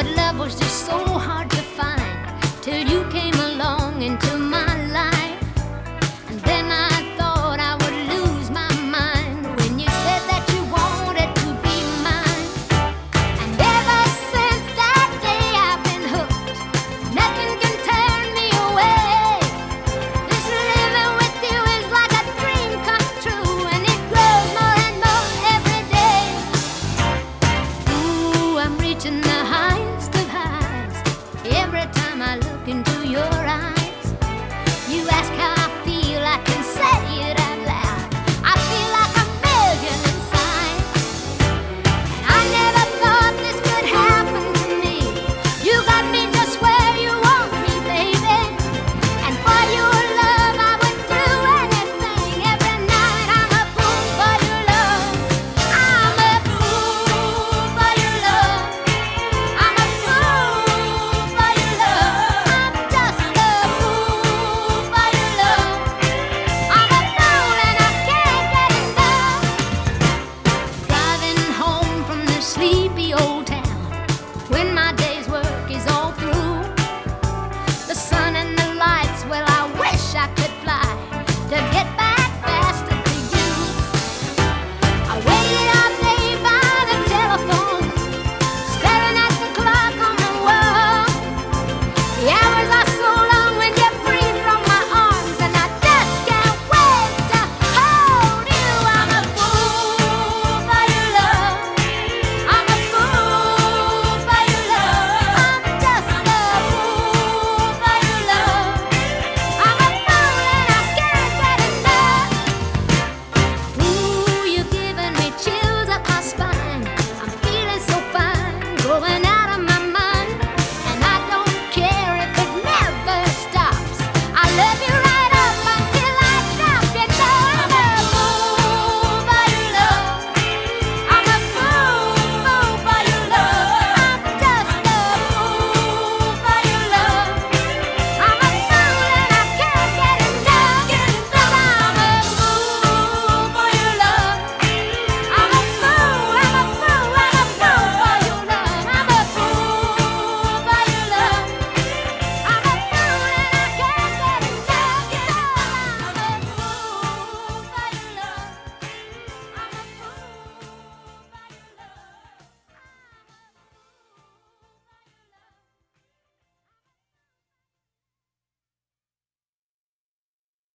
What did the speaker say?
But love was just so hard to find till you came along into my life. And then I thought I would lose my mind when you said that you wanted to be mine. And ever since that day I've been hooked. Nothing can turn me away. This living with you is like a dream come true, and it grows more and more every day. Ooh, I'm reaching the heights